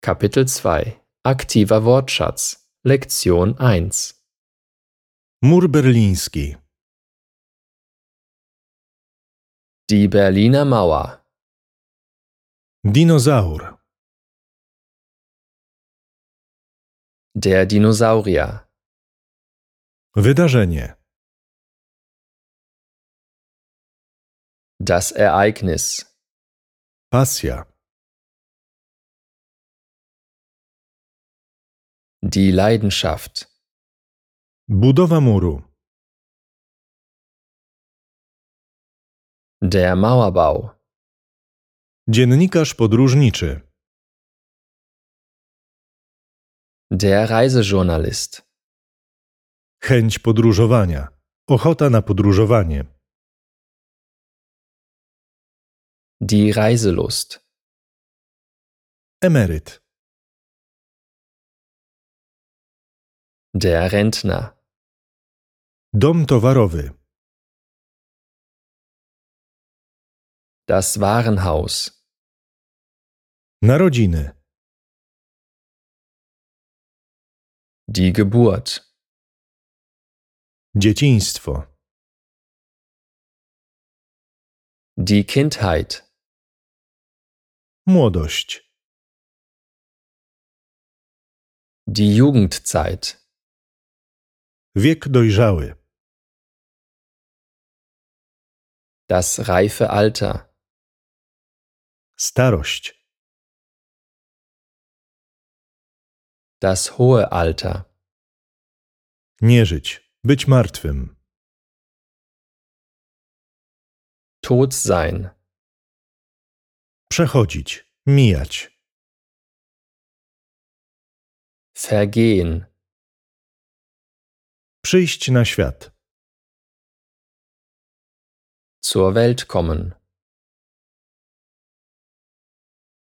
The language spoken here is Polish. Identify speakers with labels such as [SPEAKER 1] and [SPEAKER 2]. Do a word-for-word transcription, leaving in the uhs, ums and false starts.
[SPEAKER 1] Kapitel zwei. Aktiver Wortschatz. Lektion eins.
[SPEAKER 2] Mur berliński.
[SPEAKER 1] Die Berliner Mauer.
[SPEAKER 2] Dinozaur.
[SPEAKER 1] Der Dinosaurier.
[SPEAKER 2] Wydarzenie.
[SPEAKER 1] Das Ereignis.
[SPEAKER 2] Pasja.
[SPEAKER 1] Die Leidenschaft.
[SPEAKER 2] Budowa muru.
[SPEAKER 1] Der Mauerbau.
[SPEAKER 2] Dziennikarz podróżniczy.
[SPEAKER 1] Der Reisejournalist.
[SPEAKER 2] Chęć podróżowania. Ochota na podróżowanie.
[SPEAKER 1] Die Reiselust.
[SPEAKER 2] Emeryt.
[SPEAKER 1] Der Rentner.
[SPEAKER 2] Dom towarowy.
[SPEAKER 1] Das Warenhaus.
[SPEAKER 2] Narodziny.
[SPEAKER 1] Die Geburt.
[SPEAKER 2] Dzieciństwo.
[SPEAKER 1] Die Kindheit.
[SPEAKER 2] Młodość.
[SPEAKER 1] Die Jugendzeit.
[SPEAKER 2] Wiek dojrzały.
[SPEAKER 1] Das reife Alter.
[SPEAKER 2] Starość.
[SPEAKER 1] Das hohe Alter.
[SPEAKER 2] Nie żyć. Być martwym.
[SPEAKER 1] Tot sein.
[SPEAKER 2] Przechodzić. Mijać.
[SPEAKER 1] Vergehen.
[SPEAKER 2] Przyjść na świat.
[SPEAKER 1] Zur Welt kommen.